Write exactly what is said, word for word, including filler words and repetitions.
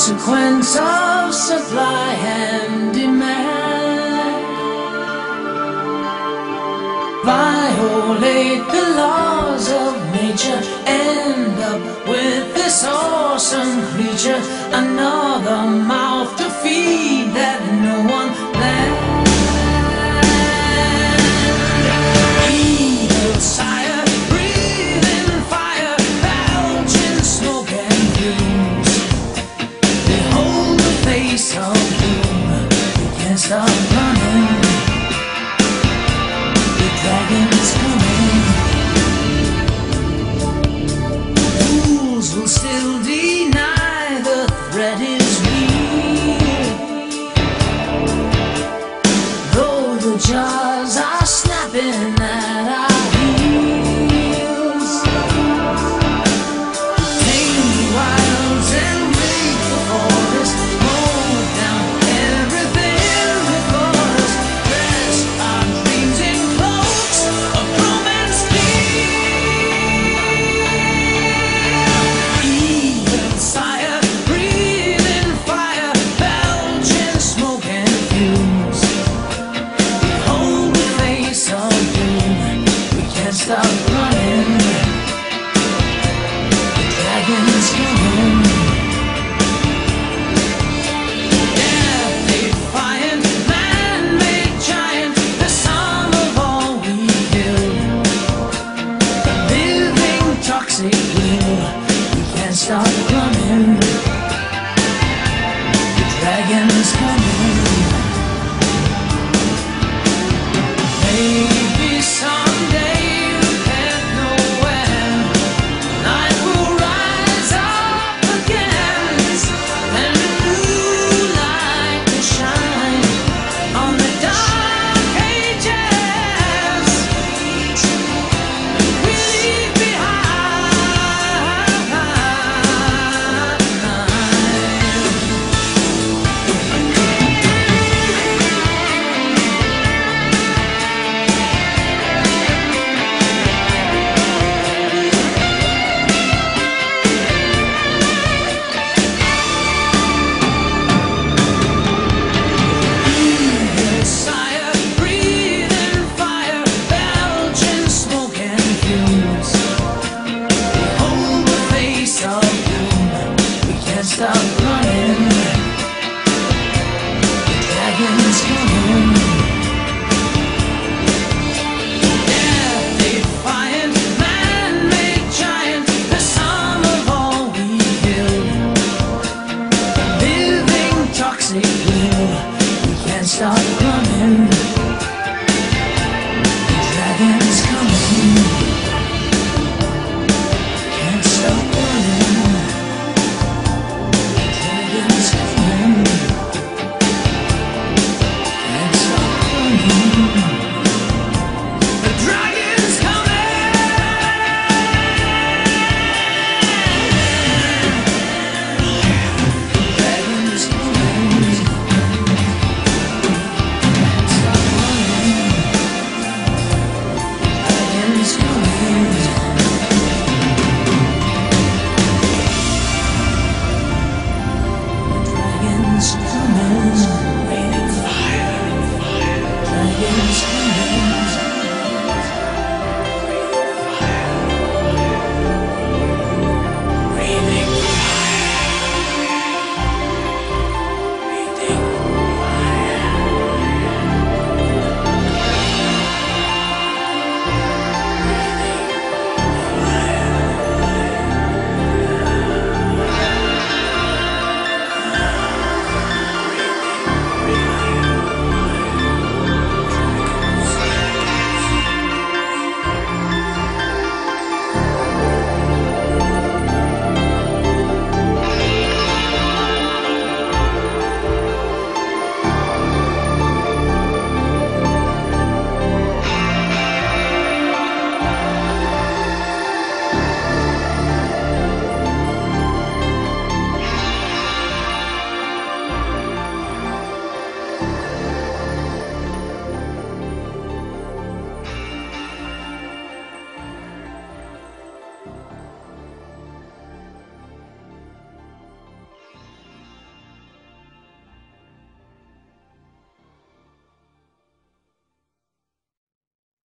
consequence of supply and demand. Violate the laws of nature, end up with this awesome creature, another mouth to feed that no one planned. Evil sire, breathing fire, belching smoke and fumes. Behold the face of doom, we can't stop running. The dragon's coming. Fools will still deny the threat is real, though the jaws are snapping at our heels. Tame the wilds and raid the forest, mow down everything before us, dress our dreams in cloaks of romance steel. Evil sire, breathing fire, belching smoke and fumes. Behold the face of doom, we can't stop